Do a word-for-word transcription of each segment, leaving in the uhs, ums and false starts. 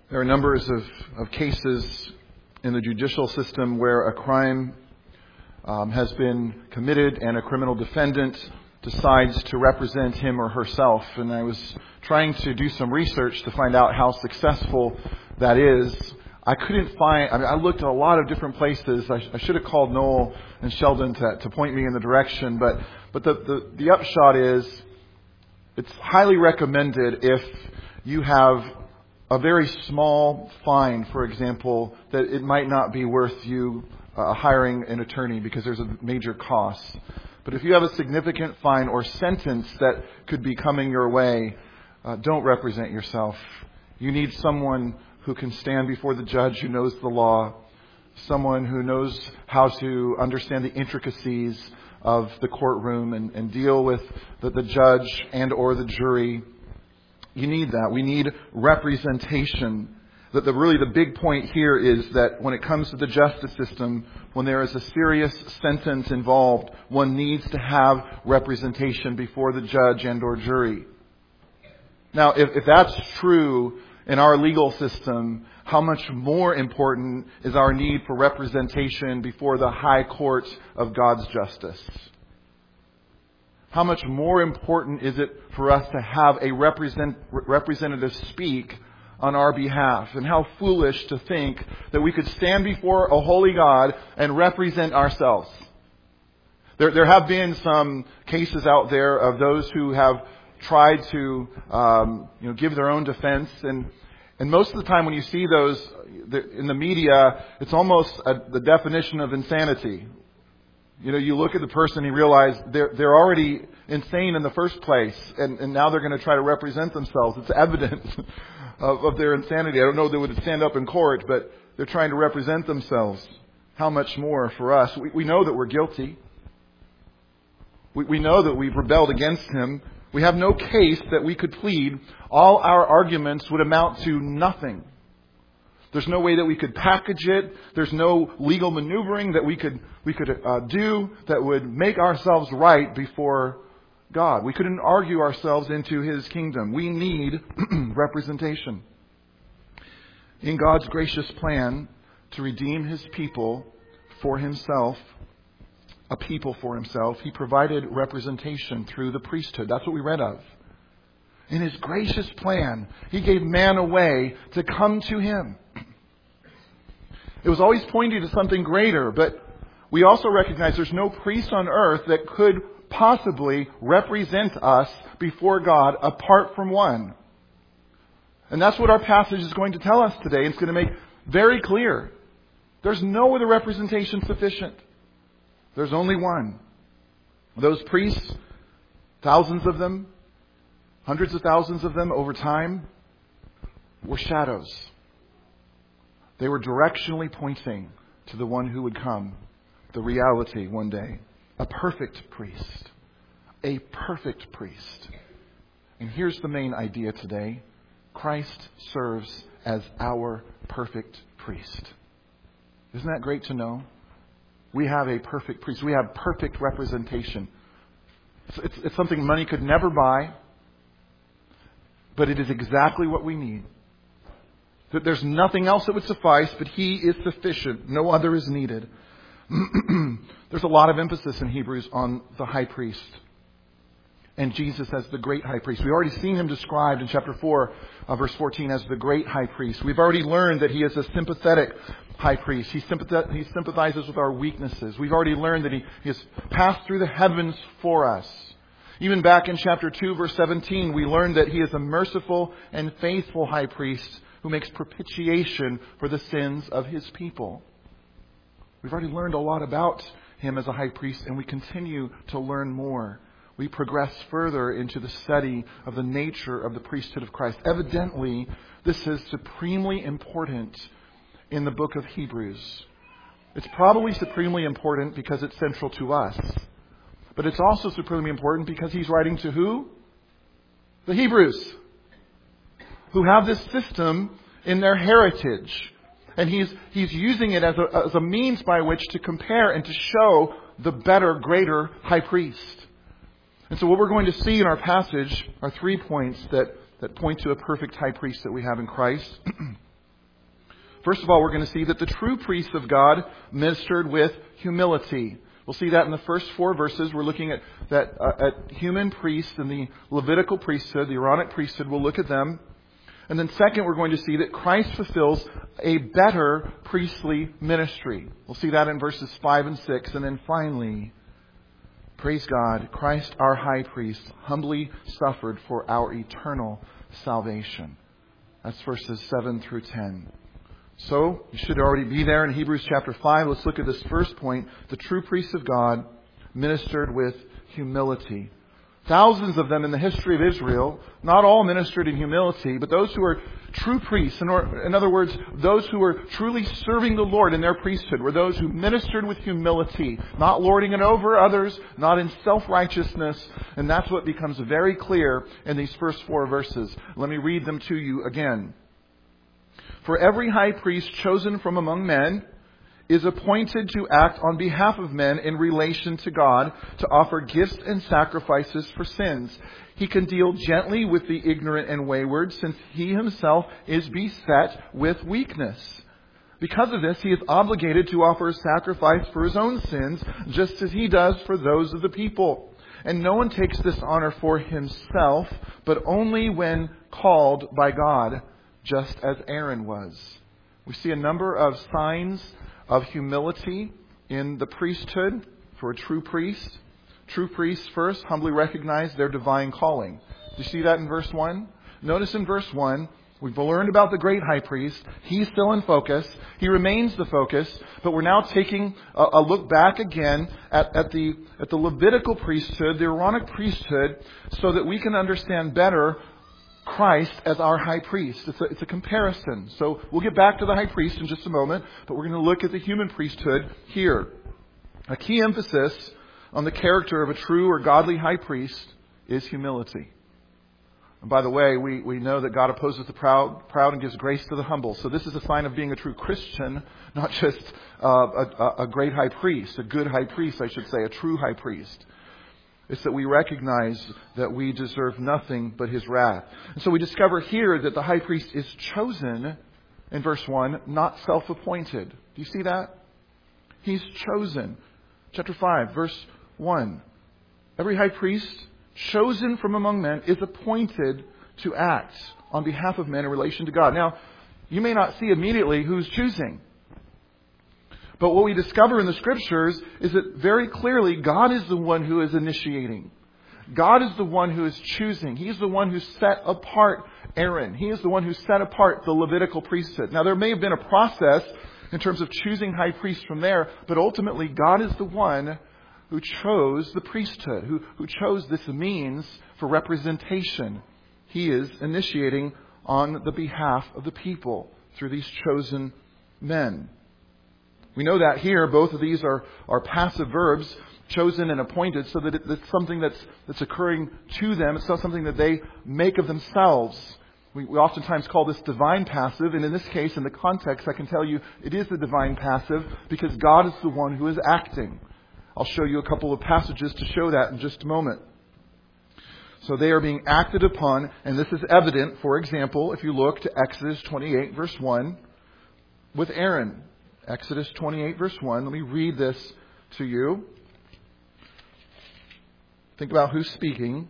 There are numbers of, of cases in the judicial system where a crime um, has been committed and a criminal defendant decides to represent him or herself. And I was trying to do some research to find out how successful that is. I couldn't find, I mean, I looked at a lot of different places. I, sh- I should have called Noel and Sheldon to, to point me in the direction. But, but the, the, the upshot is it's highly recommended if you have a very small fine, for example, that it might not be worth you uh, hiring an attorney because there's a major cost. But if you have a significant fine or sentence that could be coming your way, uh, don't represent yourself. You need someone who can stand before the judge who knows the law, someone who knows how to understand the intricacies of the courtroom and, and deal with the, the judge and or the jury. You need that. We need representation. That the really the big point here is that when it comes to the justice system, when there is a serious sentence involved, one needs to have representation before the judge and or jury. Now, if, if that's true in our legal system, how much more important is our need for representation before the high court of God's justice? How much more important is it for us to have a represent, representative speak on our behalf? And how foolish to think that we could stand before a holy God and represent ourselves. There, there have been some cases out there of those who have tried to um, you know, give their own defense. And, and most of the time when you see those in the media, it's almost a, the definition of insanity. You know, you look at the person and you realize they're, they're already insane in the first place. And, and now they're going to try to represent themselves. It's evidence of, of their insanity. I don't know if they would stand up in court, but they're trying to represent themselves. How much more for us? We, we know that we're guilty. We, we know that we've rebelled against Him. We have no case that we could plead. All our arguments would amount to nothing. There's no way that we could package it. There's no legal maneuvering that we could we could uh, do that would make ourselves right before God. We couldn't argue ourselves into His kingdom. We need representation. In God's gracious plan to redeem His people for Himself, a people for Himself, He provided representation through the priesthood. That's what we read of. In His gracious plan, He gave man a way to come to Him. It was always pointing to something greater, but we also recognize there's no priest on earth that could possibly represent us before God apart from one. And that's what our passage is going to tell us today. It's going to make very clear. There's no other representation sufficient. There's only one. Those priests, thousands of them, hundreds of thousands of them over time, were shadows. They were directionally pointing to the one who would come, the reality one day. A perfect priest. A perfect priest. And here's the main idea today. Christ serves as our perfect priest. Isn't that great to know? We have a perfect priest. We have perfect representation. It's, it's, it's something money could never buy. But it is exactly what we need. That there's nothing else that would suffice, but He is sufficient. No other is needed. There's a lot of emphasis in Hebrews on the high priest. And Jesus as the great high priest. We've already seen Him described in chapter four, uh, verse fourteen, as the great high priest. We've already learned that He is a sympathetic high priest. He, sympath- he sympathizes with our weaknesses. We've already learned that he, he has passed through the heavens for us. Even back in chapter two, verse seventeen, we learned that He is a merciful and faithful high priest who makes propitiation for the sins of His people. We've already learned a lot about Him as a high priest, and we continue to learn more. We progress further into the study of the nature of the priesthood of Christ. Evidently, this is supremely important in the book of Hebrews. It's probably supremely important because it's central to us. But it's also supremely important because he's writing to who? The Hebrews, who have this system in their heritage. And he's he's using it as a, as a means by which to compare and to show the better, greater high priest. And so what we're going to see in our passage are three points that, that point to a perfect high priest that we have in Christ. First of all, we're going to see that the true priests of God ministered with humility. We'll see that in the first four verses. We're looking at that uh, at human priests and the Levitical priesthood, the Aaronic priesthood. We'll look at them. And then second, we're going to see that Christ fulfills a better priestly ministry. We'll see that in verses five and six. And then finally, praise God, Christ, our high priest, humbly suffered for our eternal salvation. That's verses seven through ten. So, you should already be there in Hebrews chapter five. Let's look at this first point. The true priests of God ministered with humility. Thousands of them in the history of Israel, not all ministered in humility, but those who are true priests, in, or, in other words, those who were truly serving the Lord in their priesthood, were those who ministered with humility, not lording it over others, not in self-righteousness. And that's what becomes very clear in these first four verses. Let me read them to you again. For every high priest chosen from among men is appointed to act on behalf of men in relation to God, to offer gifts and sacrifices for sins. He can deal gently with the ignorant and wayward, since he himself is beset with weakness. Because of this, he is obligated to offer a sacrifice for his own sins, just as he does for those of the people. And no one takes this honor for himself, but only when called by God, just as Aaron was. We see a number of signs of humility in the priesthood for a true priest. True priests first humbly recognize their divine calling. Do you see that in verse one? Notice in verse one, we've learned about the great high priest. He's still in focus. He remains the focus. But we're now taking a, a look back again at, at, the, at the Levitical priesthood, the Aaronic priesthood, so that we can understand better Christ as our high priest. It's a, it's a comparison. So we'll get back to the high priest in just a moment, but we're going to look at the human priesthood here. A key emphasis on the character of a true or godly high priest is humility. And by the way, we, we know that God opposes the proud, proud and gives grace to the humble. So this is a sign of being a true Christian, not just uh, a, a great high priest, a good high priest, I should say, a true high priest. It's that we recognize that we deserve nothing but his wrath. And so we discover here that the high priest is chosen in verse one, not self-appointed. Do you see that? He's chosen. Chapter five, verse one. Every high priest chosen from among men is appointed to act on behalf of men in relation to God. Now, you may not see immediately who's choosing. But what we discover in the Scriptures is that very clearly God is the one who is initiating. God is the one who is choosing. He's the one who set apart Aaron. He is the one who set apart the Levitical priesthood. Now, there may have been a process in terms of choosing high priests from there, but ultimately God is the one who chose the priesthood, who, who chose this means for representation. He is initiating on the behalf of the people through these chosen men. We know that here, both of these are, are passive verbs, chosen and appointed, so that it, it's something that's, that's occurring to them. It's not something that they make of themselves. We, we oftentimes call this divine passive, and in this case, in the context, I can tell you it is the divine passive because God is the one who is acting. I'll show you a couple of passages to show that in just a moment. So they are being acted upon, and this is evident, for example, if you look to Exodus twenty-eight, verse one, with Aaron. Exodus twenty-eight, verse one. Let me read this to you. Think about who's speaking.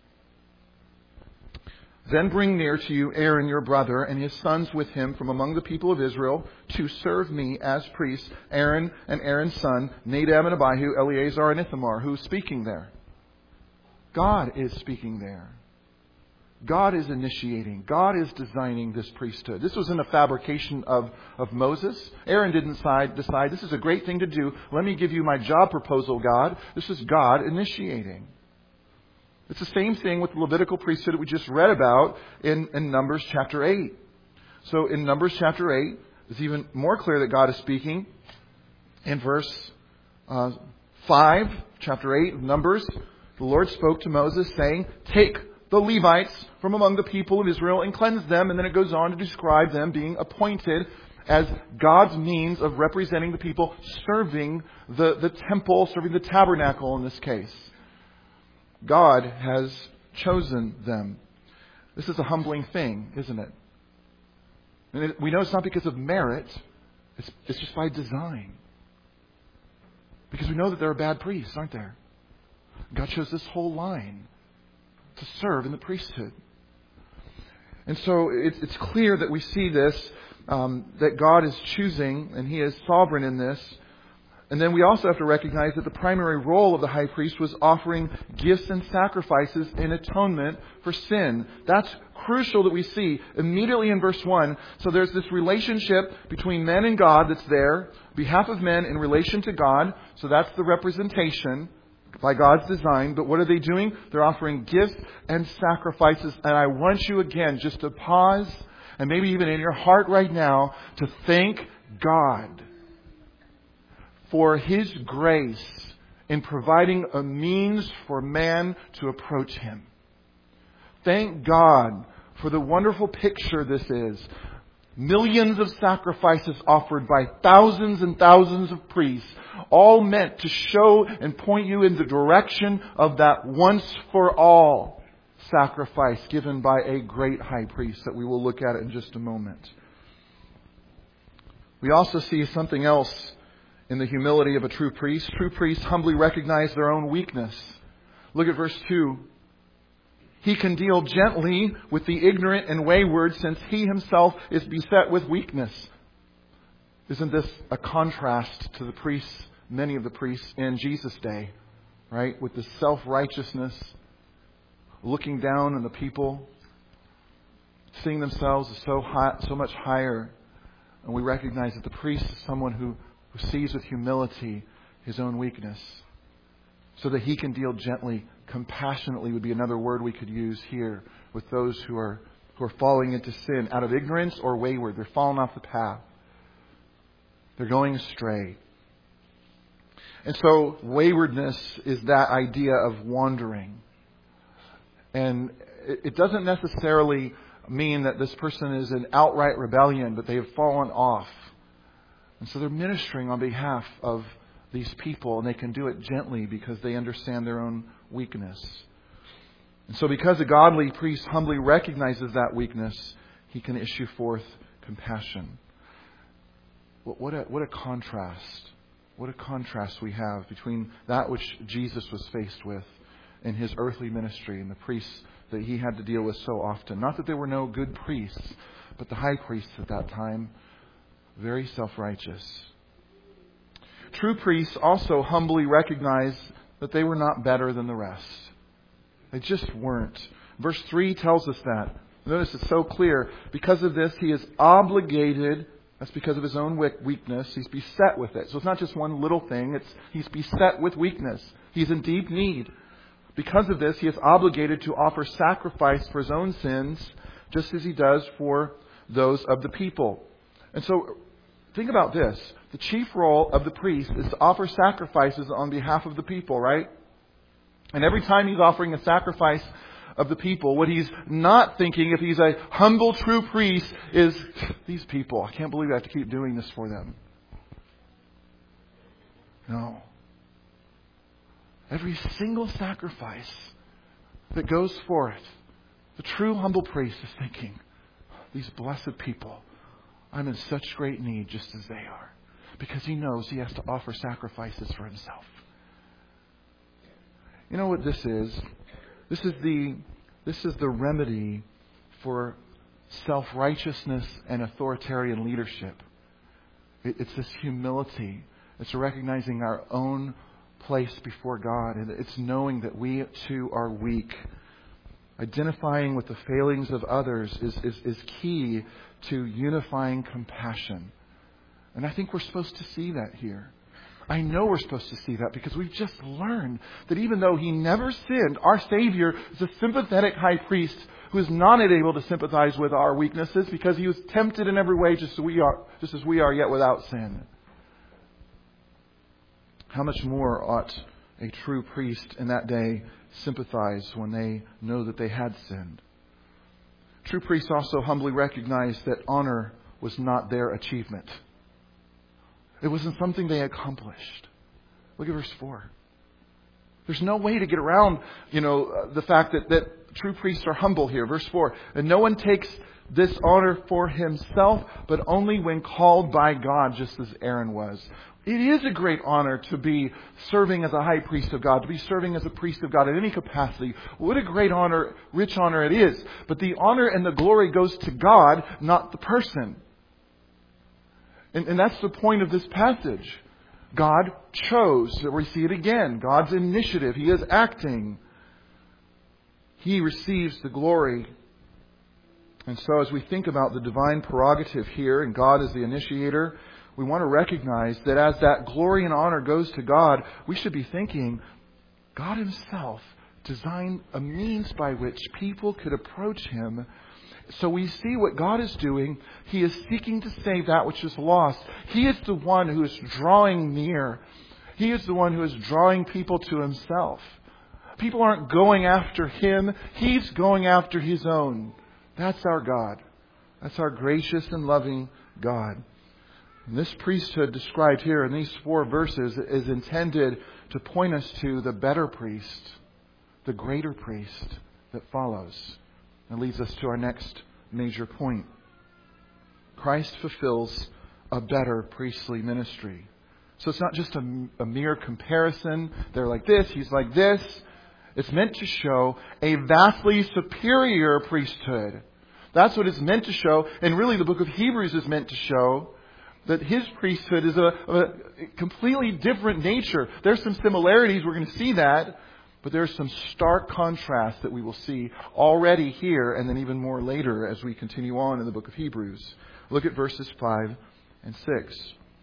Then bring near to you Aaron your brother and his sons with him from among the people of Israel to serve me as priests. Aaron and Aaron's son, Nadab and Abihu, Eleazar and Ithamar. Who's speaking there? God is speaking there. God is initiating. God is designing this priesthood. This wasn't a fabrication of, of Moses. Aaron didn't decide, decide, this is a great thing to do. Let me give you my job proposal, God. This is God initiating. It's the same thing with the Levitical priesthood that we just read about in, in Numbers chapter eight. So in Numbers chapter eight, it's even more clear that God is speaking. In verse uh, five, chapter eight of Numbers, the Lord spoke to Moses saying, take the Levites from among the people of Israel and cleanse them. And then it goes on to describe them being appointed as God's means of representing the people, serving the, the temple, serving the tabernacle in this case. God has chosen them. This is a humbling thing, isn't it? And it, we know it's not because of merit. It's, it's just by design. Because we know that there are bad priests, aren't there? God chose this whole line to serve in the priesthood. And so it's, it's clear that we see this, um, that God is choosing, and He is sovereign in this. And then we also have to recognize that the primary role of the high priest was offering gifts and sacrifices in atonement for sin. That's crucial that we see immediately in verse one. So there's this relationship between men and God that's there, behalf of men in relation to God. So that's the representation by God's design. But what are they doing? They're offering gifts and sacrifices. And I want you again just to pause, and maybe even in your heart right now, to thank God for His grace in providing a means for man to approach Him. Thank God for the wonderful picture this is. Millions of sacrifices offered by thousands and thousands of priests, all meant to show and point you in the direction of that once for all sacrifice given by a great high priest that we will look at in just a moment. We also see something else in the humility of a true priest. True priests humbly recognize their own weakness. Look at verse two. He can deal gently with the ignorant and wayward, since he himself is beset with weakness. Isn't this a contrast to the priests, many of the priests in Jesus' day, right? With the self-righteousness, looking down on the people, seeing themselves as so high, so much higher. And we recognize that the priest is someone who who sees with humility his own weakness, so that he can deal gently, compassionately would be another word we could use here, with those who are who are falling into sin out of ignorance or wayward. They're falling off the path. They're going astray. And so waywardness is that idea of wandering. And it doesn't necessarily mean that this person is in outright rebellion, but they have fallen off. And so they're ministering on behalf of these people, and they can do it gently because they understand their own weakness. And so because a godly priest humbly recognizes that weakness, he can issue forth compassion. What a, what a contrast. What a contrast we have between that which Jesus was faced with in His earthly ministry and the priests that He had to deal with so often. Not that there were no good priests, but the high priests at that time, very self-righteous. True priests also humbly recognized that they were not better than the rest. They just weren't. Verse three tells us that. Notice it's so clear. Because of this, he is obligated. That's because of his own weakness. He's beset with it. So it's not just one little thing. It's he's beset with weakness. He's in deep need. Because of this, he is obligated to offer sacrifice for his own sins, just as he does for those of the people. And so, think about this. The chief role of the priest is to offer sacrifices on behalf of the people, right? And every time he's offering a sacrifice of the people, what he's not thinking, if he's a humble, true priest, is, these people, I can't believe I have to keep doing this for them. No. Every single sacrifice that goes forth, the true humble priest is thinking, these blessed people, I'm in such great need just as they are. Because he knows he has to offer sacrifices for himself. You know what this is? This is the this is the remedy for self-righteousness and authoritarian leadership. It, it's this humility. It's recognizing our own place before God. And it's knowing that we too are weak. Identifying with the failings of others is, is, is key to unifying compassion. And I think we're supposed to see that here. I know we're supposed to see that because we've just learned that even though He never sinned, our Savior is a sympathetic high priest who is not able to sympathize with our weaknesses because He was tempted in every way just as we are, just as we are, yet without sin. How much more ought a true priest in that day sympathize when they know that they had sinned? True priests also humbly recognized that honor was not their achievement. It wasn't something they accomplished. Look at verse four. There's no way to get around, you know, the fact that, that true priests are humble here. Verse four. And no one takes this honor for himself, but only when called by God, just as Aaron was. It is a great honor to be serving as a high priest of God, to be serving as a priest of God in any capacity. What a great honor, rich honor it is. But the honor and the glory goes to God, not the person. And, and that's the point of this passage. God chose. We see it again. God's initiative. He is acting. He receives the glory. And so as we think about the divine prerogative here, and God is the initiator, we want to recognize that as that glory and honor goes to God, we should be thinking, God himself designed a means by which people could approach him. So we see what God is doing. He is seeking to save that which is lost. He is the one who is drawing near. He is the one who is drawing people to himself. People aren't going after him. He's going after his own. That's our God. That's our gracious and loving God. And this priesthood described here in these four verses is intended to point us to the better priest, the greater priest that follows. And leads us to our next major point. Christ fulfills a better priestly ministry. So it's not just a, a mere comparison. They're like this, he's like this. It's meant to show a vastly superior priesthood. That's what it's meant to show. And really the book of Hebrews is meant to show that his priesthood is a, a completely different nature. There's some similarities. We're going to see that. But there's some stark contrast that we will see already here and then even more later as we continue on in the book of Hebrews. Look at verses five and six.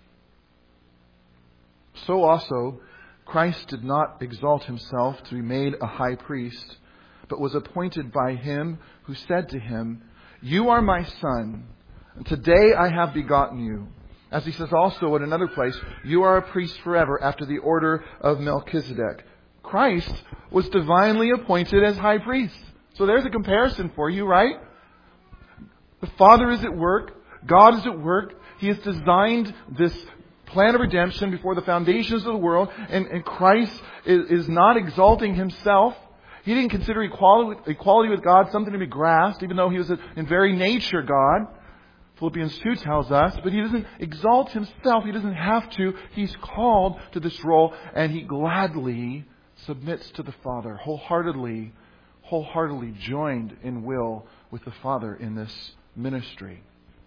So also, Christ did not exalt himself to be made a high priest, but was appointed by him who said to him, "You are my son, and today I have begotten you." As he says also in another place, "You are a priest forever after the order of Melchizedek." Christ was divinely appointed as high priest. So there's a comparison for you, right? The Father is at work. God is at work. He has designed this plan of redemption before the foundations of the world. And, and Christ is, is not exalting himself. He didn't consider equality, equality with God something to be grasped, even though he was in very nature God. Philippians two tells us, but he doesn't exalt himself. He doesn't have to. He's called to this role, and he gladly submits to the Father, wholeheartedly, wholeheartedly joined in will with the Father in this ministry.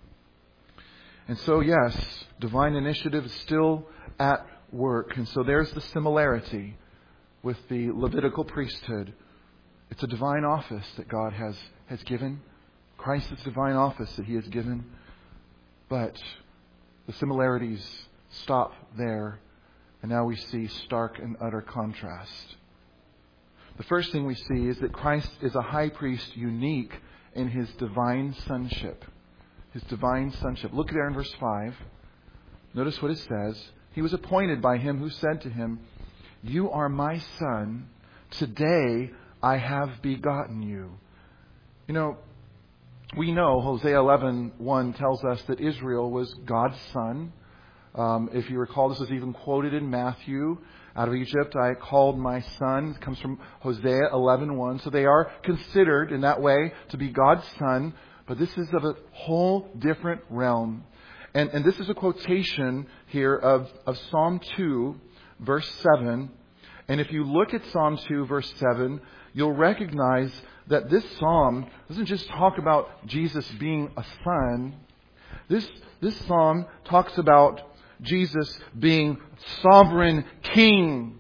And so, yes, divine initiative is still at work. And so there's the similarity with the Levitical priesthood. It's a divine office that God has, has given. Christ's divine office that he has given. But the similarities stop there. And now we see stark and utter contrast. The first thing we see is that Christ is a high priest unique in his divine sonship. His divine sonship. Look there in verse five. Notice what it says. He was appointed by him who said to him, "You are my son. Today I have begotten you." You know, we know Hosea eleven one tells us that Israel was God's son. Um, if you recall, this was even quoted in Matthew. Out of Egypt I called my son. It comes from Hosea eleven one. So they are considered in that way to be God's son. But this is of a whole different realm. And, and this is a quotation here of, of Psalm two, verse seven. And if you look at Psalm two, verse seven, you'll recognize that this psalm doesn't just talk about Jesus being a son. This, this psalm talks about Jesus being sovereign king,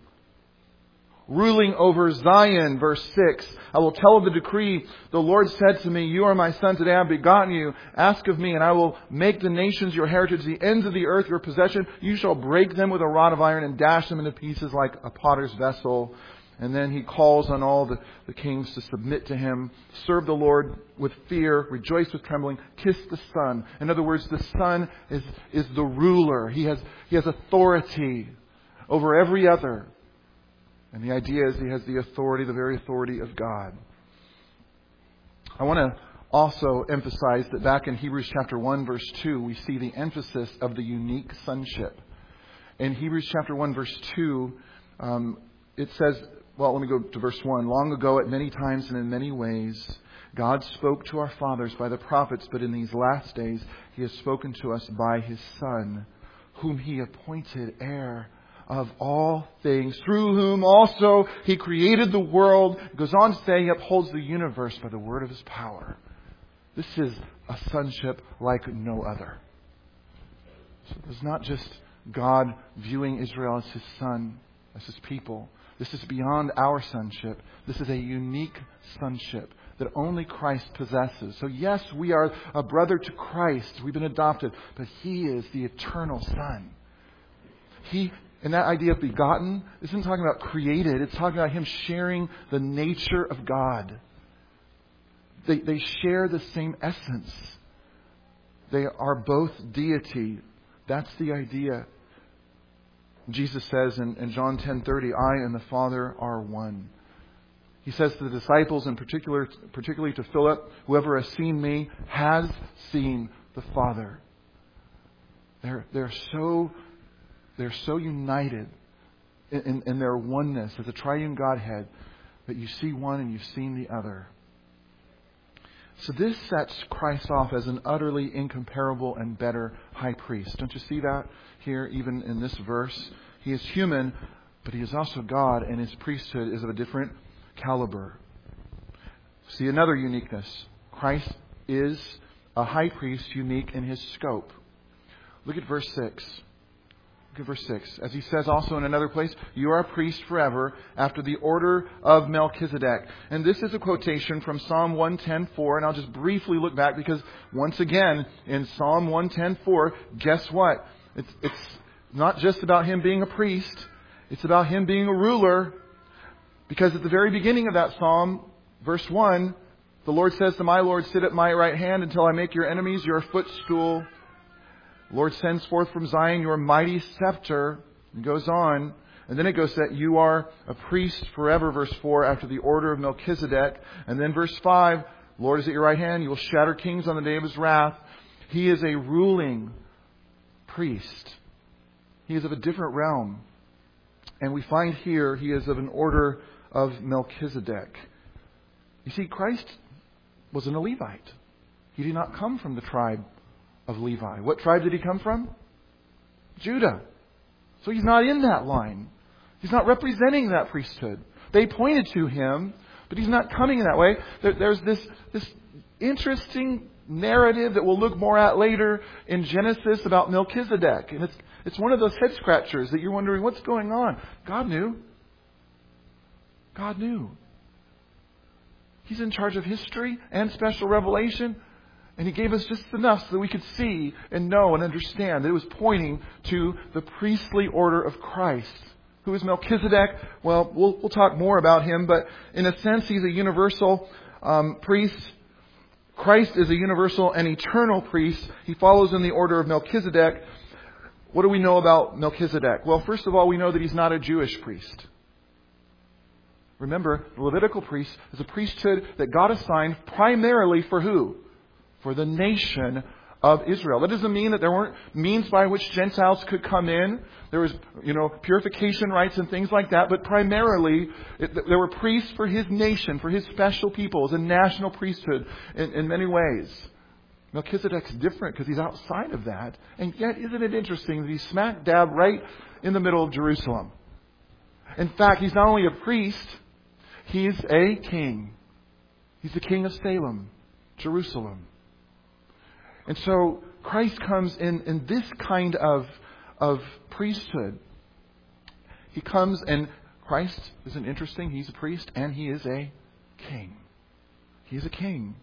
ruling over Zion. Verse six, "I will tell of the decree. The Lord said to me, 'You are my son. Today I have begotten you. Ask of me, and I will make the nations your heritage, the ends of the earth your possession. You shall break them with a rod of iron and dash them into pieces like a potter's vessel.'" And then he calls on all the, the kings to submit to him. Serve the Lord with fear. Rejoice with trembling. Kiss the Son. In other words, the Son is, is the ruler. He has, he has authority over every other. And the idea is he has the authority, the very authority of God. I want to also emphasize that back in Hebrews chapter one, verse two, we see the emphasis of the unique sonship. In Hebrews chapter one, verse two, um, it says, well, let me go to verse one. "Long ago, at many times and in many ways, God spoke to our fathers by the prophets, but in these last days He has spoken to us by His Son, whom He appointed heir of all things, through whom also He created the world. It goes on to say He upholds the universe by the word of His power. This is a sonship like no other. So it's not just God viewing Israel as His son, as His people. This is beyond our sonship. This is a unique sonship that only Christ possesses. So yes, we are a brother to Christ. We've been adopted. But He is the eternal Son. He, and that idea of begotten isn't talking about created. It's talking about Him sharing the nature of God. They, they share the same essence. They are both deity. That's the idea. Jesus says in, in John ten thirty, I and the Father are one. He says to the disciples, in particular, particularly to Philip, whoever has seen me has seen the Father. They're, they're so they're so united in, in, in their oneness as a triune Godhead that you see one and you've seen the other. So this sets Christ off as an utterly incomparable and better high priest. Don't you see that here, even in this verse? He is human, but He is also God, and His priesthood is of a different caliber. See another uniqueness. Christ is a high priest, unique in His scope. Look at verse six. Look at verse six. As He says also in another place, you are a priest forever after the order of Melchizedek. And this is a quotation from Psalm one ten four. And I'll just briefly look back because once again, in Psalm one ten four, guess what? It's, it's not just about Him being a priest. It's about Him being a ruler. Because at the very beginning of that Psalm, verse one, the Lord says to my Lord, sit at my right hand until I make your enemies your footstool. The Lord sends forth from Zion your mighty scepter. It goes on. And then it goes that you are a priest forever, verse four, after the order of Melchizedek. And then verse five, Lord is at your right hand. You will shatter kings on the day of His wrath. He is a ruling priest. He is of a different realm. And we find here He is of an order of Melchizedek. You see, Christ wasn't a Levite. He did not come from the tribe of Levi. What tribe did He come from? Judah. So He's not in that line. He's not representing that priesthood. They pointed to Him, but He's not coming in that way. There, there's this, this interesting narrative that we'll look more at later in Genesis about Melchizedek. And it's, it's one of those head scratchers that you're wondering, what's going on? God knew. God knew. He's in charge of history and special revelation. And He gave us just enough so that we could see and know and understand that it was pointing to the priestly order of Christ. Who is Melchizedek? Well, we'll, we'll talk more about him, but in a sense, he's a universal um, priest. Christ is a universal and eternal priest. He follows in the order of Melchizedek. What do we know about Melchizedek? Well, first of all, we know that he's not a Jewish priest. Remember, the Levitical priest is a priesthood that God assigned primarily for who? For the nation of Israel. That doesn't mean that there weren't means by which Gentiles could come in. There was, you know, purification rites and things like that. But primarily, it, there were priests for His nation, for His special people. It was a national priesthood in, in many ways. Melchizedek's different because he's outside of that. And yet, isn't it interesting that he's smack dab right in the middle of Jerusalem? In fact, he's not only a priest, he's a king. He's the king of Salem, Jerusalem. And so Christ comes in, in this kind of, of priesthood. He comes, and Christ isn't interesting. He's a priest and He is a king. He's a king.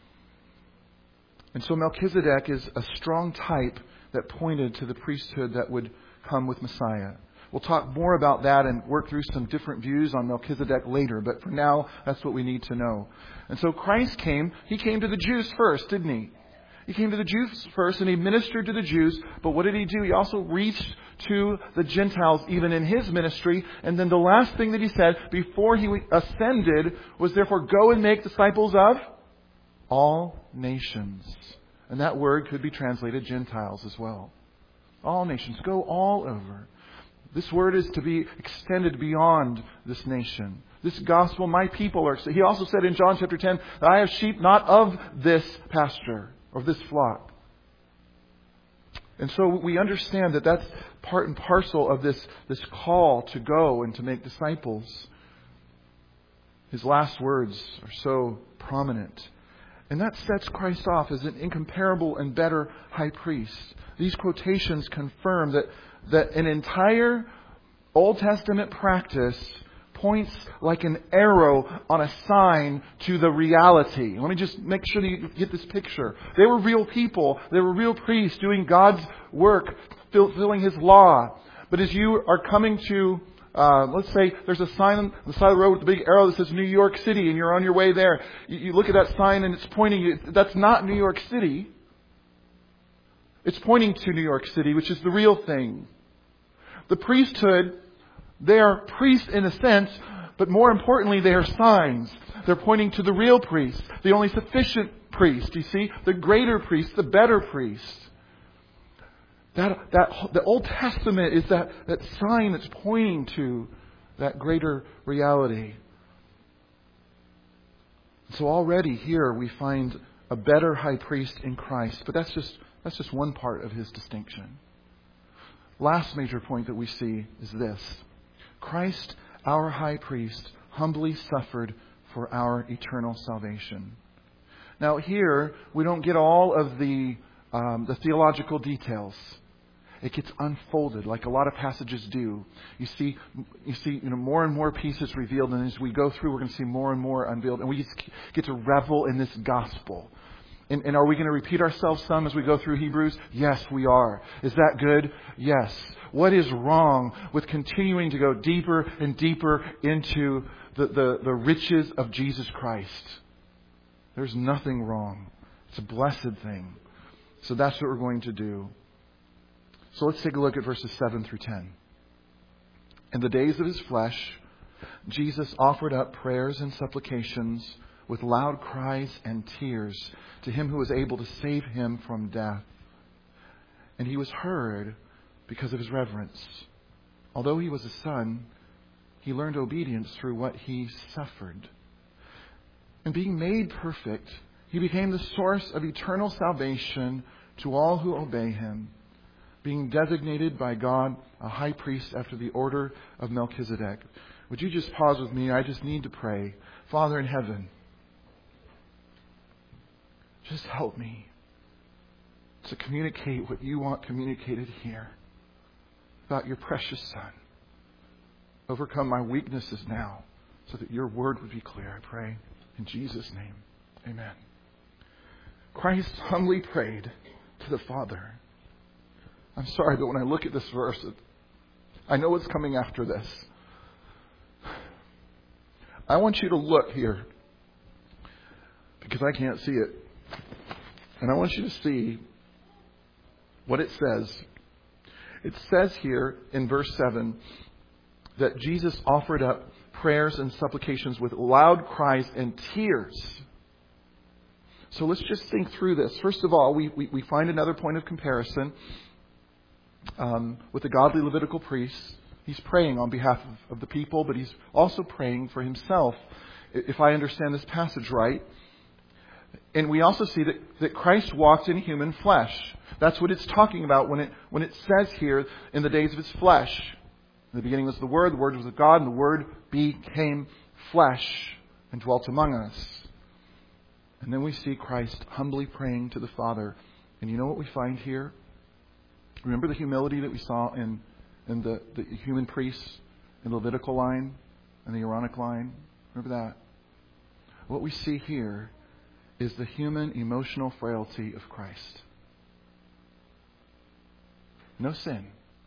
And so Melchizedek is a strong type that pointed to the priesthood that would come with Messiah. We'll talk more about that and work through some different views on Melchizedek later. But for now, that's what we need to know. And so Christ came. He came to the Jews first, didn't He? He came to the Jews first and He ministered to the Jews. But what did He do? He also reached to the Gentiles even in His ministry. And then the last thing that He said before He ascended was, therefore, go and make disciples of all nations. And that word could be translated Gentiles as well. All nations. Go all over. This word is to be extended beyond this nation. This gospel, my people are... He also said in John chapter ten, that I have sheep not of this pasture, of this flock. And so we understand that that's part and parcel of this, this call to go and to make disciples. His last words are so prominent. And that sets Christ off as an incomparable and better high priest. These quotations confirm that, that an entire Old Testament practice points like an arrow on a sign to the reality. Let me just make sure that you get this picture. They were real people. They were real priests doing God's work, fulfilling His law. But as you are coming to, uh, let's say there's a sign on the side of the road with a big arrow that says New York City, and you're on your way there. You, you look at that sign and it's pointing you. That's not New York City. It's pointing to New York City, which is the real thing. The priesthood, they are priests in a sense, but more importantly, they are signs. They're pointing to the real priest, the only sufficient priest. You see, the greater priest, the better priest. That that the Old Testament is that, that sign that's pointing to that greater reality. So already here we find a better high priest in Christ, but that's just that's just one part of His distinction. Last major point that we see is this. Christ, our high priest, humbly suffered for our eternal salvation. Now here, we don't get all of the um, the theological details. It gets unfolded like a lot of passages do. You see, you see, you know, more and more pieces revealed, and as we go through, we're going to see more and more unveiled, and we just get to revel in this gospel. And, and are we going to repeat ourselves some as we go through Hebrews? Yes, we are. Is that good? Yes. What is wrong with continuing to go deeper and deeper into the, the, the riches of Jesus Christ? There's nothing wrong. It's a blessed thing. So that's what we're going to do. So let's take a look at verses seven through ten. In the days of His flesh, Jesus offered up prayers and supplications with loud cries and tears to Him who was able to save Him from death. And He was heard because of His reverence. Although He was a Son, He learned obedience through what He suffered. And being made perfect, He became the source of eternal salvation to all who obey Him, being designated by God a high priest after the order of Melchizedek. Would you just pause with me? I just need to pray. Father in heaven, just help me to communicate what You want communicated here about Your precious Son. Overcome my weaknesses now so that Your word would be clear, I pray. In Jesus' name, amen. Christ humbly prayed to the Father. I'm sorry, but when I look at this verse, I know what's coming after this. I want you to look here, because I can't see it. And I want you to see what it says. It says here in verse seven that Jesus offered up prayers and supplications with loud cries and tears. So let's just think through this. First of all, we, we, we find another point of comparison um, with the godly Levitical priest. He's praying on behalf of, of the people, but he's also praying for himself, if I understand this passage right. And we also see that, that Christ walked in human flesh. That's what it's talking about when it when it says here, in the days of His flesh. In the beginning was the Word, the Word was with God, and the Word became flesh and dwelt among us. And then we see Christ humbly praying to the Father. And you know what we find here? Remember the humility that we saw in, in the, the human priests in the Levitical line and the Aaronic line? Remember that? What we see here is the human emotional frailty of Christ. No sin.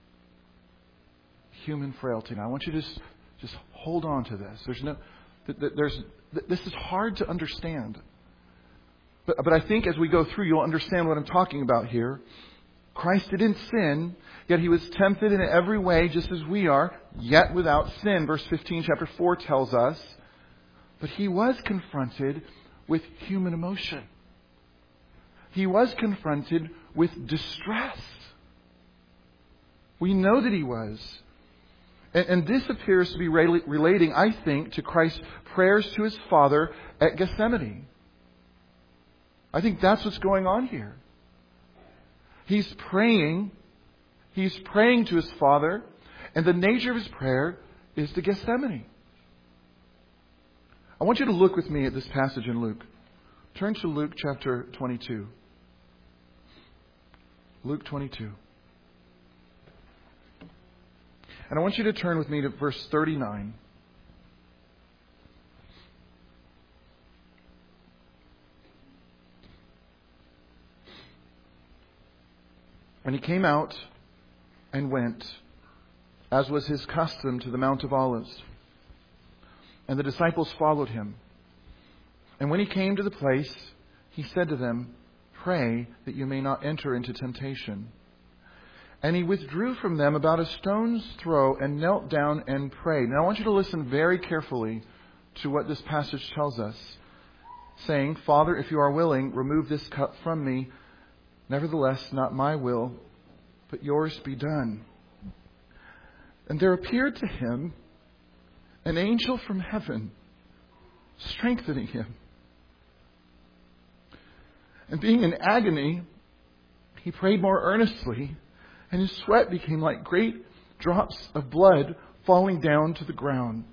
Human frailty. Now I want you to just, just hold on to this. There's no, there's, this is hard to understand. But, but I think as we go through, you'll understand what I'm talking about here. Christ didn't sin, yet He was tempted in every way just as we are, yet without sin. Verse fifteen, chapter four tells us. But He was confronted with human emotion. He was confronted with distress. We know that He was. And, and this appears to be rel- relating, I think, to Christ's prayers to His Father at Gethsemane. I think that's what's going on here. He's praying. He's praying to His Father. And the nature of His prayer is to Gethsemane. I want you to look with me at this passage in Luke. Turn to Luke chapter twenty-two. Luke twenty-two. And I want you to turn with me to verse thirty-nine. And He came out and went, as was His custom, to the Mount of Olives. And the disciples followed Him. And when He came to the place, He said to them, "Pray that you may not enter into temptation." And He withdrew from them about a stone's throw and knelt down and prayed. Now I want you to listen very carefully to what this passage tells us, saying, "Father, if you are willing, remove this cup from me. Nevertheless, not my will, but yours be done." And there appeared to Him an angel from heaven, strengthening Him. And being in agony, He prayed more earnestly, and His sweat became like great drops of blood falling down to the ground.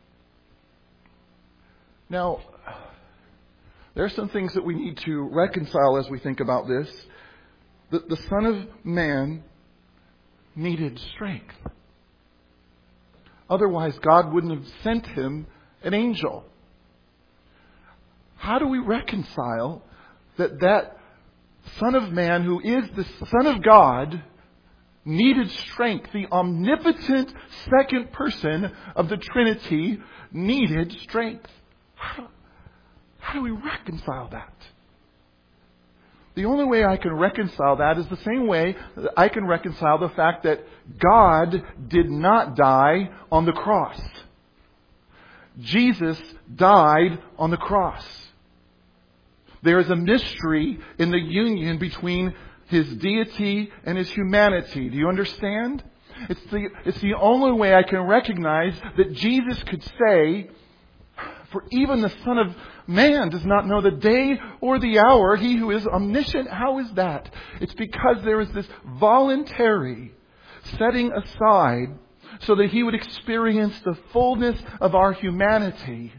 Now, there are some things that we need to reconcile as we think about this. The, the Son of Man needed strength. Otherwise, God wouldn't have sent Him an angel. How do we reconcile that that Son of Man, who is the Son of God, needed strength? The omnipotent second person of the Trinity needed strength. How, how do we reconcile that? The only way I can reconcile that is the same way that I can reconcile the fact that God did not die on the cross. Jesus died on the cross. There is a mystery in the union between His deity and His humanity. Do you understand? It's the, it's the only way I can recognize that Jesus could say, "For even the Son of Man does not know the day or the hour, He who is omniscient." How is that? It's because there is this voluntary setting aside so that He would experience the fullness of our humanity.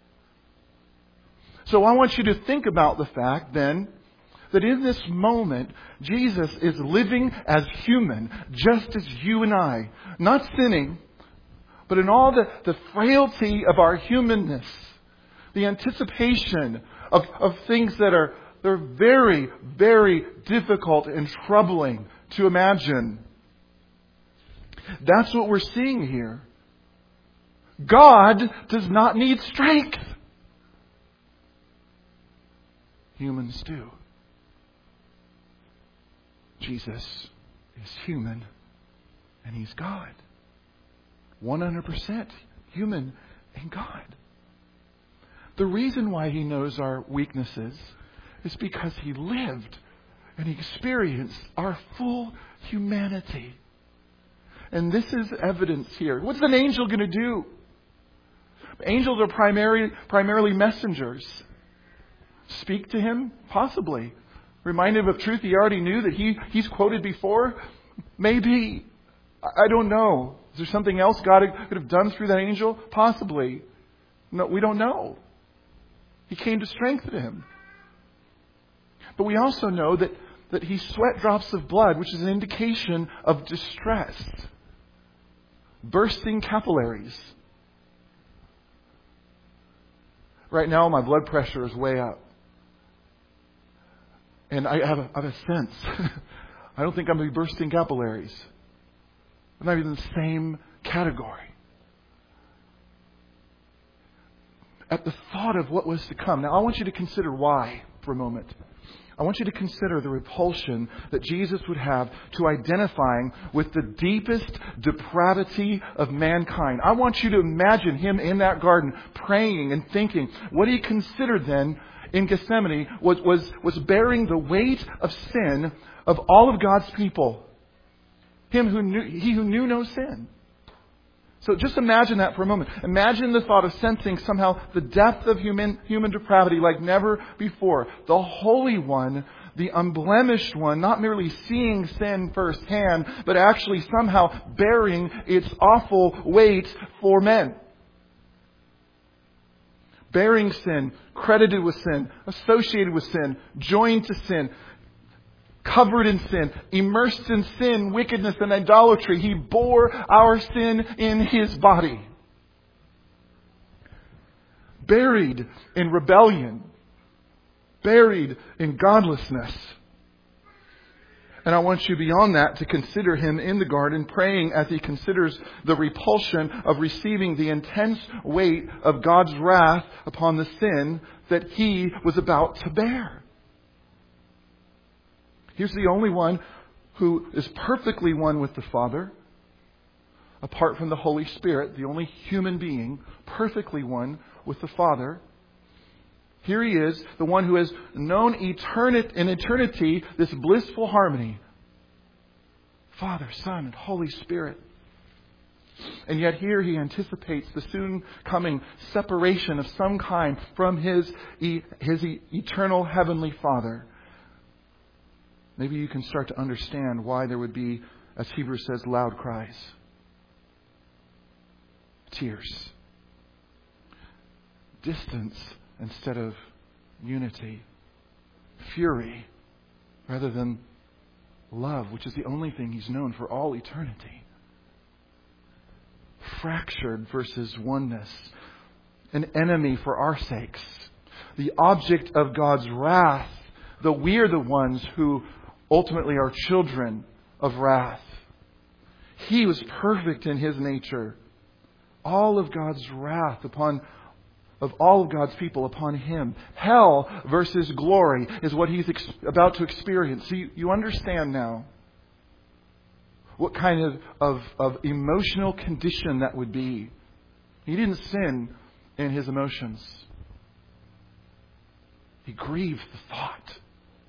So I want you to think about the fact then that in this moment, Jesus is living as human, just as you and I, not sinning, but in all the, the frailty of our humanness, the anticipation of, of things that are they're very, very difficult and troubling to imagine. That's what we're seeing here. God does not need strength. Humans do. Jesus is human and He's God. one hundred percent human and God. The reason why He knows our weaknesses is because He lived and He experienced our full humanity. And this is evidence here. What's an angel going to do? Angels are primary, primarily messengers. Speak to Him? Possibly. Remind Him of truth He already knew that he, He's quoted before? Maybe. I don't know. Is there something else God could have done through that angel? Possibly. No, we don't know. He came to strengthen him. But we also know that, that he sweat drops of blood, which is an indication of distress. Bursting capillaries. Right now, my blood pressure is way up. And I have a, I have a sense. I don't think I'm going to be bursting capillaries. I'm not even in the same category. At the thought of what was to come. Now, I want you to consider why for a moment. I want you to consider the repulsion that Jesus would have to identifying with the deepest depravity of mankind. I want you to imagine Him in that garden praying and thinking. What He considered then in Gethsemane was, was, was bearing the weight of sin of all of God's people. Him who knew, He who knew no sin. So just imagine that for a moment. Imagine the thought of sensing somehow the depth of human, human depravity like never before. The Holy One, the unblemished One, not merely seeing sin firsthand, but actually somehow bearing its awful weight for men. Bearing sin, credited with sin, associated with sin, joined to sin, covered in sin, immersed in sin, wickedness, and idolatry. He bore our sin in His body. Buried in rebellion. Buried in godlessness. And I want you beyond that to consider Him in the garden, praying as He considers the repulsion of receiving the intense weight of God's wrath upon the sin that He was about to bear. He's the only one who is perfectly one with the Father, apart from the Holy Spirit, the only human being perfectly one with the Father. Here He is, the one who has known eternity, in eternity this blissful harmony. Father, Son, and Holy Spirit. And yet here He anticipates the soon coming separation of some kind from His, his eternal Heavenly Father. Maybe you can start to understand why there would be, as Hebrews says, loud cries. Tears. Distance instead of unity. Fury rather than love, which is the only thing He's known for all eternity. Fractured versus oneness. An enemy for our sakes. The object of God's wrath, though we are the ones who ultimately are children of wrath. He was perfect in His nature. All of God's wrath upon of all of God's people upon Him. Hell versus glory is what He's ex- about to experience. So you, you understand now what kind of, of, of emotional condition that would be. He didn't sin in His emotions. He grieved the thought.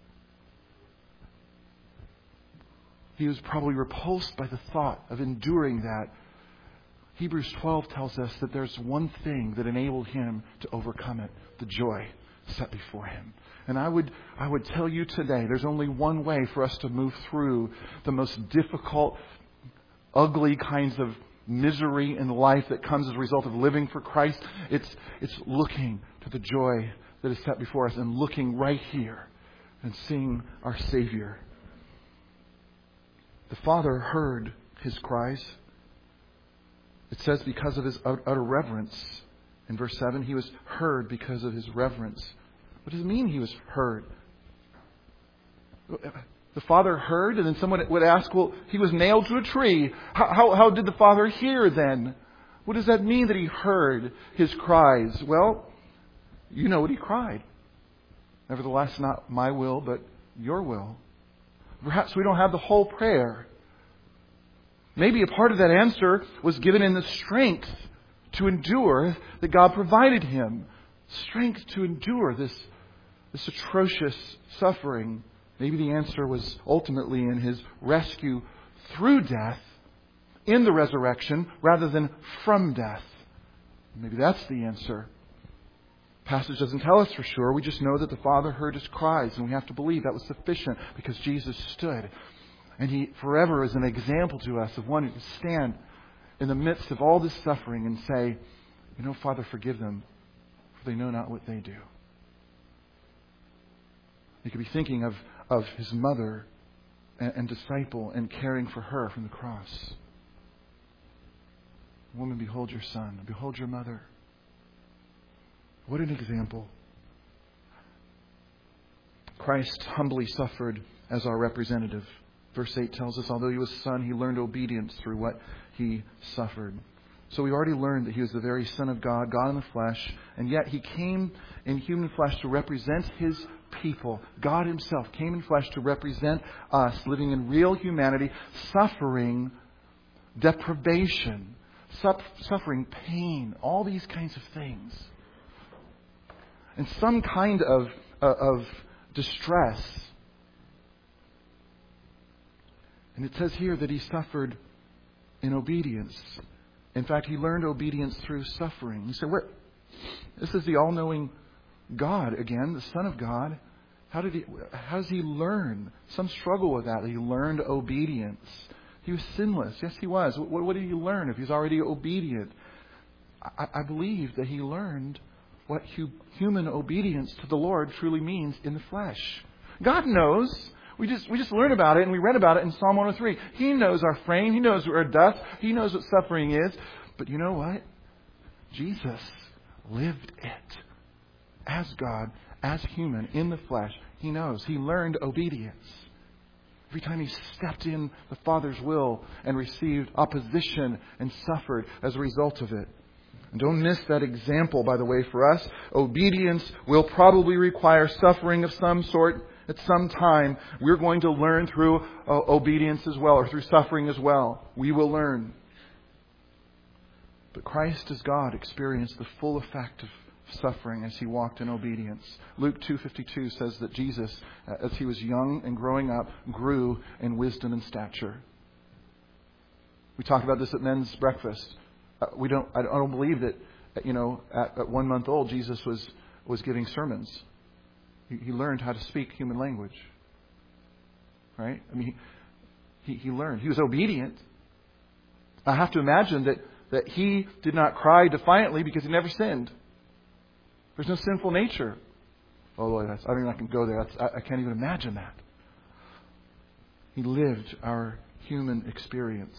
He was probably repulsed by the thought of enduring that. Hebrews twelve tells us that there's one thing that enabled Him to overcome it. The joy set before Him. And I would, I would tell you today, there's only one way for us to move through the most difficult, ugly kinds of misery in life that comes as a result of living for Christ. It's, it's looking to the joy that is set before us and looking right here and seeing our Savior. The Father heard His cries. It says because of His utter reverence. In verse seven, He was heard because of His reverence. What does it mean He was heard? The Father heard, and then someone would ask, well, He was nailed to a tree. How, how, how did the Father hear then? What does that mean that He heard His cries? Well, you know what He cried. Nevertheless, not my will, but your will. Perhaps we don't have the whole prayer. Maybe a part of that answer was given in the strength to endure that God provided Him. Strength to endure this, this atrocious suffering. Maybe the answer was ultimately in His rescue through death, in the resurrection, rather than from death. Maybe that's the answer. The passage doesn't tell us for sure. We just know that the Father heard His cries, and we have to believe that was sufficient because Jesus stood. And He forever is an example to us of one who can stand in the midst of all this suffering and say, you know, Father, forgive them, for they know not what they do. He could be thinking of, of His mother and, and disciple and caring for her from the cross. Woman, behold your son, and behold your mother. What an example. Christ humbly suffered as our representative. Verse eight tells us, although He was Son, He learned obedience through what He suffered. So we already learned that He was the very Son of God, God in the flesh, and yet He came in human flesh to represent His people. God Himself came in flesh to represent us, living in real humanity, suffering deprivation, suffering pain, all these kinds of things. And some kind of, uh, of distress. And it says here that He suffered in obedience. In fact, He learned obedience through suffering. You say, where? This is the all-knowing God again, the Son of God. How did he? How does He learn? Some struggle with that. He learned obedience. He was sinless. Yes, He was. What, what did He learn if He's already obedient? I, I believe that He learned what hu- human obedience to the Lord truly means in the flesh. God knows. We just we just learn about it and we read about it in Psalm one oh three. He knows our frame. He knows our dust. He knows what suffering is. But you know what? Jesus lived it as God, as human, in the flesh. He knows. He learned obedience. Every time He stepped in the Father's will and received opposition and suffered as a result of it. And don't miss that example, by the way, for us. Obedience will probably require suffering of some sort at some time. We're going to learn through uh, obedience as well, or through suffering as well. We will learn. But Christ as God experienced the full effect of suffering as He walked in obedience. Luke two fifty-two says that Jesus, as He was young and growing up, grew in wisdom and stature. We talked about this at men's breakfast. Uh, we don't. I don't believe that. You know, at, at one month old, Jesus was was giving sermons. He, he learned how to speak human language. Right? I mean, he, he he learned. He was obedient. I have to imagine that that He did not cry defiantly because He never sinned. There's no sinful nature. Oh, Lord, that's, I don't even I can go there. That's, I, I can't even imagine that. He lived our human experience.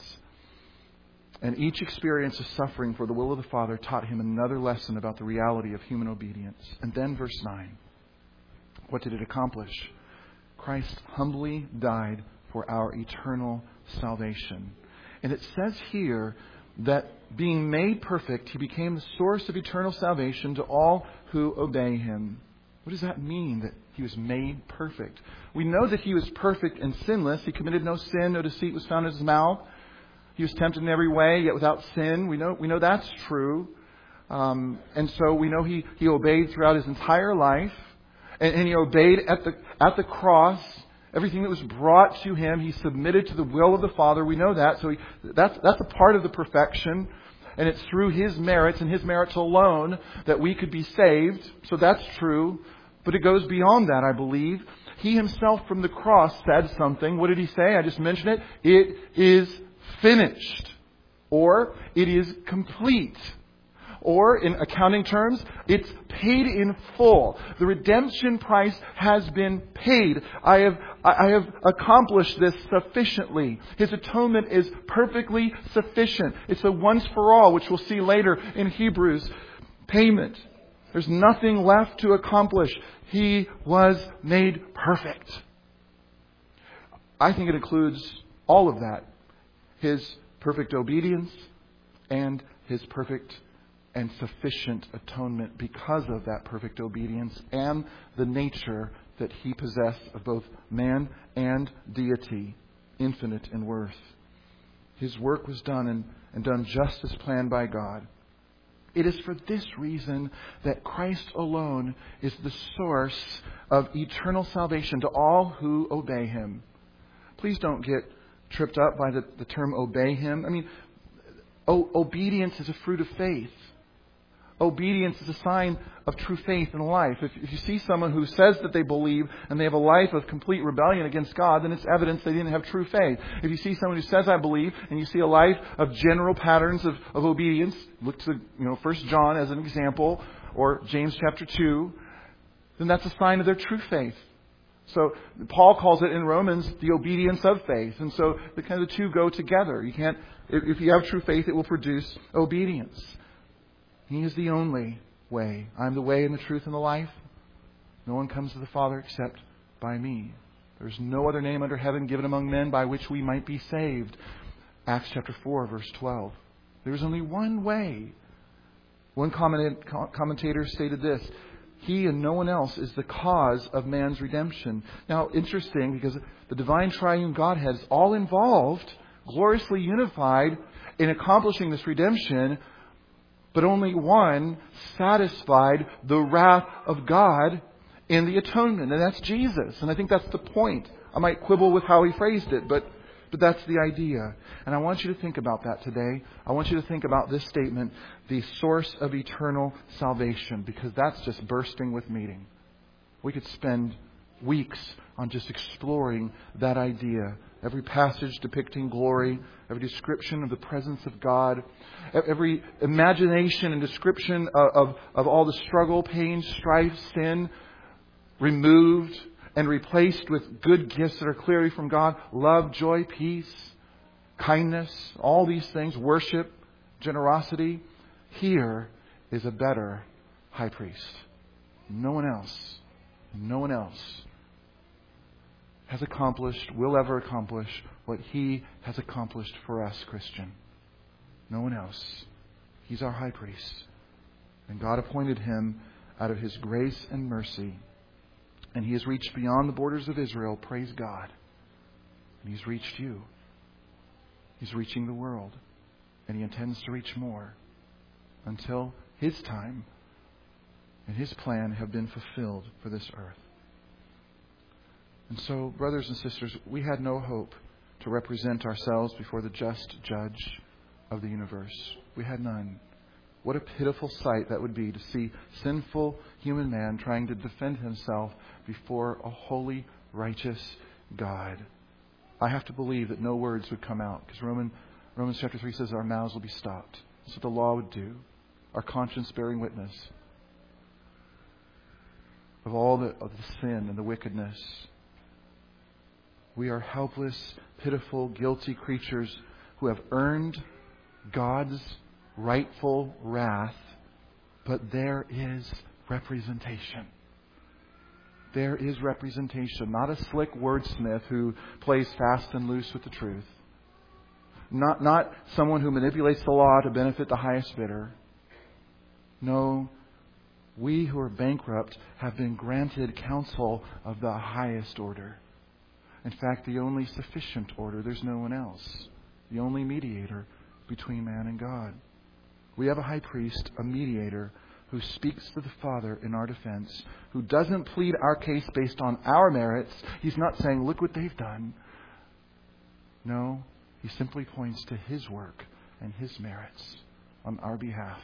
And each experience of suffering for the will of the Father taught Him another lesson about the reality of human obedience. And then verse nine. What did it accomplish? Christ humbly died for our eternal salvation. And it says here that being made perfect, He became the source of eternal salvation to all who obey Him. What does that mean, that He was made perfect? We know that He was perfect and sinless. He committed no sin, no deceit was found in His mouth. He was tempted in every way, yet without sin. We know we know that's true. Um, and so we know he, he obeyed throughout His entire life. And, and He obeyed at the at the cross. Everything that was brought to Him, He submitted to the will of the Father. We know that. So he, that's that's a part of the perfection. And it's through His merits and His merits alone that we could be saved. So that's true. But it goes beyond that, I believe. He Himself from the cross said something. What did He say? I just mentioned it. It is finished. Or it is complete. Or in accounting terms, it's paid in full. The redemption price has been paid. I have I have accomplished this sufficiently. His atonement is perfectly sufficient. It's a once for all, which we'll see later in Hebrews, payment. There's nothing left to accomplish. He was made perfect. I think it includes all of that. His perfect obedience and His perfect and sufficient atonement because of that perfect obedience and the nature that He possessed of both man and deity, infinite in worth. His work was done and, and done just as planned by God. It is for this reason that Christ alone is the source of eternal salvation to all who obey Him. Please don't get tripped up by the, the term obey Him. I mean, o- obedience is a fruit of faith. Obedience is a sign of true faith in life. If, if you see someone who says that they believe and they have a life of complete rebellion against God, then it's evidence they didn't have true faith. If you see someone who says I believe and you see a life of general patterns of, of obedience, look to you know First John as an example, or James chapter two, then that's a sign of their true faith. So Paul calls it in Romans the obedience of faith. And so the kind of the two go together. You can't, if you have true faith, it will produce obedience. He is the only way. I'm the way and the truth and the life. No one comes to the Father except by me. There's no other name under heaven given among men by which we might be saved. Acts chapter four, verse twelve. There's only one way. One commentator stated this: He and no one else is the cause of man's redemption. Now, interesting, because the divine triune Godhead is all involved, gloriously unified in accomplishing this redemption, but only one satisfied the wrath of God in the atonement, and that's Jesus. And I think that's the point. I might quibble with how he phrased it, but But that's the idea. And I want you to think about that today. I want you to think about this statement, the source of eternal salvation, because that's just bursting with meaning. We could spend weeks on just exploring that idea. Every passage depicting glory, every description of the presence of God, every imagination and description of, of, of all the struggle, pain, strife, sin removed and replaced with good gifts that are clearly from God. Love, joy, peace, kindness, all these things, worship, generosity. Here is a better high priest. No one else, no one else has accomplished, will ever accomplish what He has accomplished for us, Christian. No one else. He's our high priest. And God appointed Him out of His grace and mercy. And He has reached beyond the borders of Israel, praise God. And He's reached you. He's reaching the world. And He intends to reach more until His time and His plan have been fulfilled for this earth. And so, brothers and sisters, we had no hope to represent ourselves before the just judge of the universe. We had none. What a pitiful sight that would be to see sinful human man trying to defend himself before a holy, righteous God. I have to believe that no words would come out, because Roman, Romans chapter three says our mouths will be stopped. That's what the law would do. Our conscience bearing witness of all the, of the sin and the wickedness. We are helpless, pitiful, guilty creatures who have earned God's rightful wrath, but there is representation. There is representation. Not a slick wordsmith who plays fast and loose with the truth. Not, not someone who manipulates the law to benefit the highest bidder. No, we who are bankrupt have been granted counsel of the highest order. In fact, the only sufficient order. There's no one else. The only mediator between man and God. We have a high priest, a mediator, who speaks to the Father in our defense, who doesn't plead our case based on our merits. He's not saying, look what they've done. No, He simply points to His work and His merits on our behalf.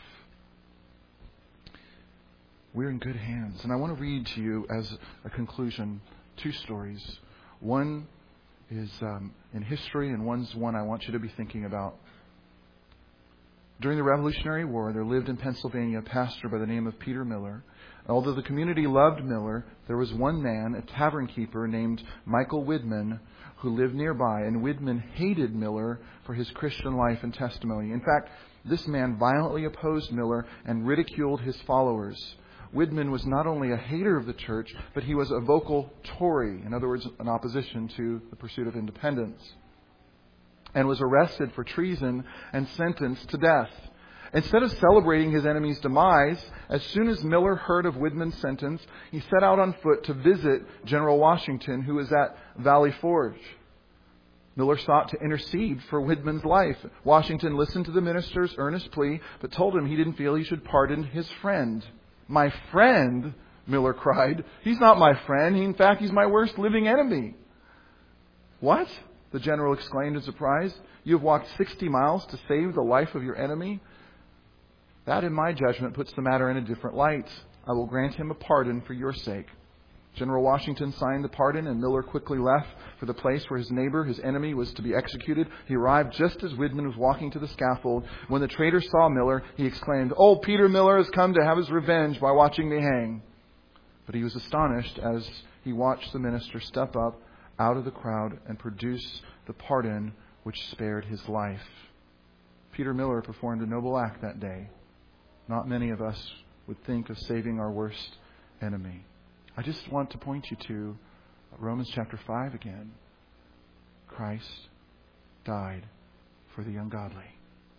We're in good hands. And I want to read to you as a conclusion two stories. One is um, in history, and one's one I want you to be thinking about. During the Revolutionary War, there lived in Pennsylvania a pastor by the name of Peter Miller. Although the community loved Miller, there was one man, a tavern keeper named Michael Widman, who lived nearby. And Widman hated Miller for his Christian life and testimony. In fact, this man violently opposed Miller and ridiculed his followers. Widman was not only a hater of the church, but he was a vocal Tory, in other words, an opposition to the pursuit of independence, and was arrested for treason and sentenced to death. Instead of celebrating his enemy's demise, as soon as Miller heard of Widman's sentence, he set out on foot to visit General Washington, who was at Valley Forge. Miller sought to intercede for Widman's life. Washington listened to the minister's earnest plea, but told him he didn't feel he should pardon his friend. My friend, Miller cried. He's not my friend. He, in fact, he's my worst living enemy. What? The general exclaimed in surprise. You have walked sixty miles to save the life of your enemy? That, in my judgment, puts the matter in a different light. I will grant him a pardon for your sake. General Washington signed the pardon, and Miller quickly left for the place where his neighbor, his enemy, was to be executed. He arrived just as Widman was walking to the scaffold. When the traitor saw Miller, he exclaimed, "Old Peter Miller has come to have his revenge by watching me hang." But he was astonished as he watched the minister step up out of the crowd and produce the pardon which spared his life. Peter Miller performed a noble act that day. Not many of us would think of saving our worst enemy. I just want to point you to Romans chapter five again. Christ died for the ungodly.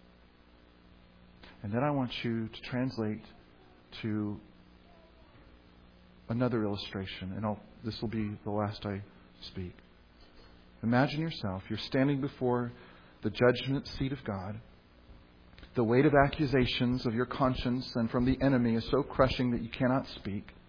And then I want you to translate to another illustration, and I'll, this will be the last I speak. Imagine yourself, you're standing before the judgment seat of God. The weight of accusations of your conscience and from the enemy is so crushing that you cannot speak.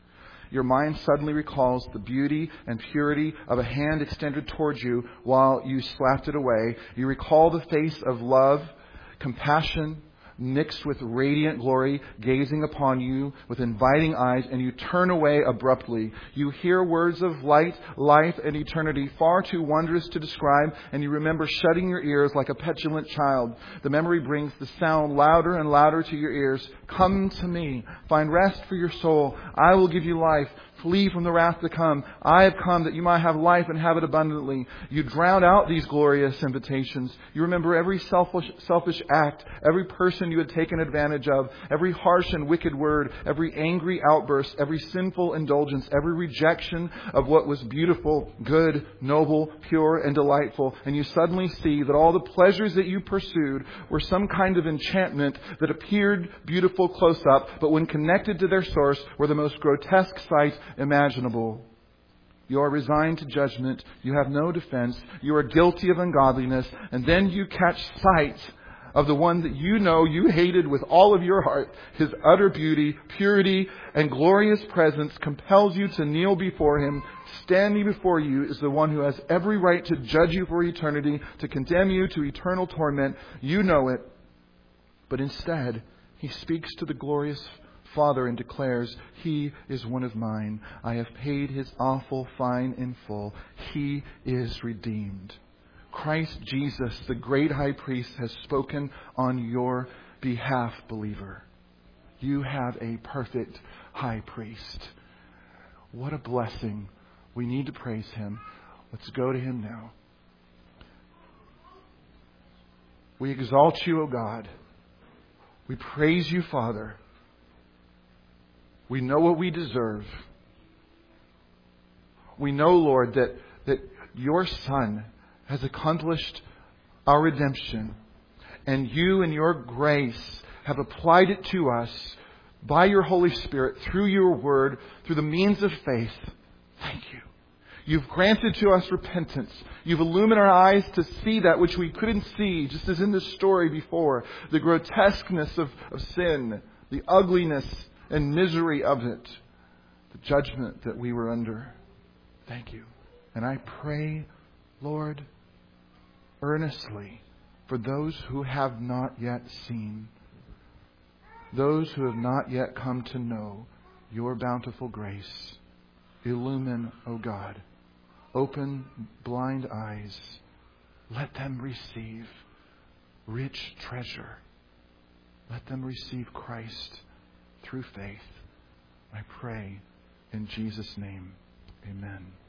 Your mind suddenly recalls the beauty and purity of a hand extended towards you while you slapped it away. You recall the face of love, compassion, mixed with radiant glory, gazing upon you with inviting eyes, and you turn away abruptly. You hear words of light, life, and eternity far too wondrous to describe, and you remember shutting your ears like a petulant child. The memory brings the sound louder and louder to your ears. Come to me. Find rest for your soul. I will give you life. Flee from the wrath to come. I have come that you might have life and have it abundantly. You drown out these glorious invitations. You remember every selfish, selfish act, every person you had taken advantage of, every harsh and wicked word, every angry outburst, every sinful indulgence, every rejection of what was beautiful, good, noble, pure, and delightful. And you suddenly see that all the pleasures that you pursued were some kind of enchantment that appeared beautiful close up, but when connected to their source were the most grotesque sight imaginable. You are resigned to judgment. You have no defense. You are guilty of ungodliness. And then you catch sight of the one that you know you hated with all of your heart. His utter beauty, purity, and glorious presence compels you to kneel before him. Standing before you is the one who has every right to judge you for eternity, to condemn you to eternal torment. You know it. But instead, he speaks to the glorious Father and declares, he is one of mine. I have paid his awful fine in full. He is redeemed. Christ Jesus, the great high priest, has spoken on your behalf, believer. You have a perfect high priest. What a blessing. We need to praise him. Let's go to him now. We exalt you, O God. We praise you, Father. We know what we deserve. We know, Lord, that, that your Son has accomplished our redemption. And you in your grace have applied it to us by your Holy Spirit, through your word, through the means of faith. Thank you. You've granted to us repentance. You've illumined our eyes to see that which we couldn't see, just as in the story before. The grotesqueness of, of sin, the ugliness and misery of it, the judgment that we were under. Thank you. And I pray, Lord, earnestly for those who have not yet seen, those who have not yet come to know your bountiful grace. Illumine, O God. Open blind eyes. Let them receive rich treasure. Let them receive Christ through faith. I pray in Jesus' name. Amen.